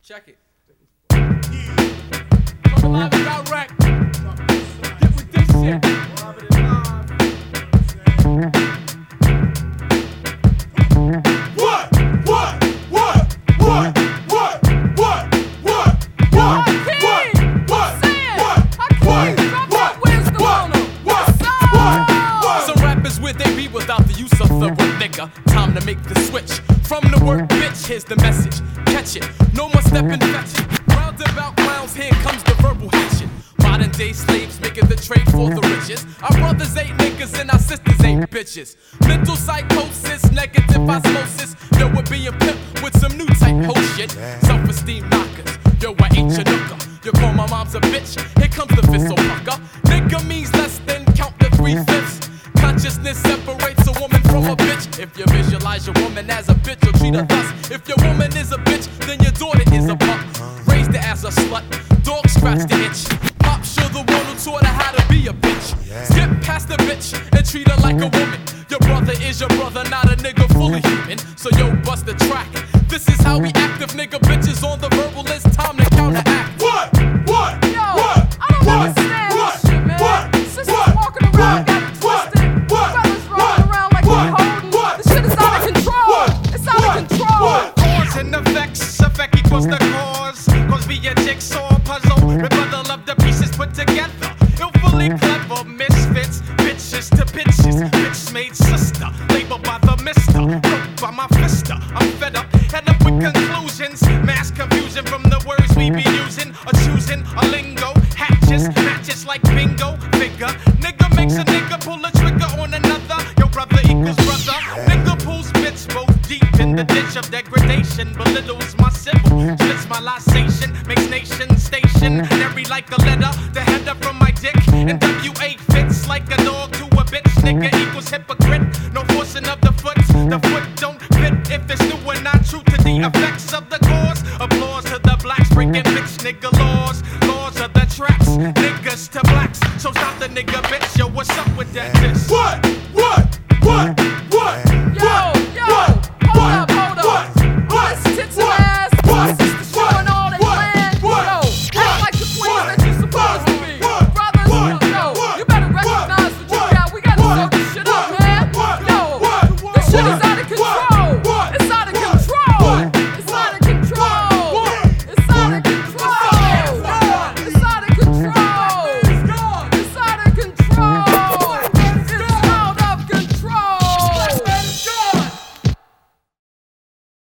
Check it. Coming live and direct. Get with this shit. Some rappers where they be without the use of the word nigga. Time to make the switch. From the word bitch, here's the message. Catch it, no more stepping fetch it. Roundabout rounds, here comes the verbal hatchet. Modern day slaves making the trade for the riches. Our brothers ain't niggas and our sisters ain't bitches. Mental psychosis, negative osmosis. Yo, we're being pimped with some new type ho shit. Self-esteem knockers, yo, I ain't your nooker. You call my mom's a bitch, here comes the fist so pucker. Nigga means less than count the 3/5. Consciousness separates a woman from a bitch. If you visualize your woman as a bitch, you'll treat her thus. If your woman is a bitch, then your daughter is a pup. Raised her as a slut, dog scratch the itch. Pop sure the one who taught her how to be a bitch. Skip past the bitch and treat her like a woman. Your brother is your brother, not a nigga fully human. So yo, bust the track. This is how we act if nigga bitches on the verbal list. Time to counteract. What? Yo, I don't understand this shit, man. Sisters walking around got it twisted. Brothers rolling around like we're holding. This shit is out of control. It's out of control. Cause and effects, effect equals the cause. Cause be a jigsaw puzzle, rebuttal of the pieces put together. Illfully clever misfits, bitches to bitches. Bitch made sister, labeled by the mister. Broke by my fister, I'm fed up, head up with conclusions. Mass confusion from the words we be using. Or choosing a lingo, hatches, matches like bingo. Figure, nigga makes a nigga pull a trigger on another. Your brother equals brother. Nigga pulls bits both deep in the ditch of degradation. Belittles my civil, splits my lisation. Makes nation stationary like a letter. The header from my dick. And WA fits like a dog to a bitch. Nigga equals hypocrite. No forcing of the foot. The foot don't fit if it's new and not true to the effects of the cause. Applause to the blacks breaking bitch nigga laws. Laws of the tracks. Niggas to blacks. So stop the nigga bitch. Yo, what's up with that diss? What?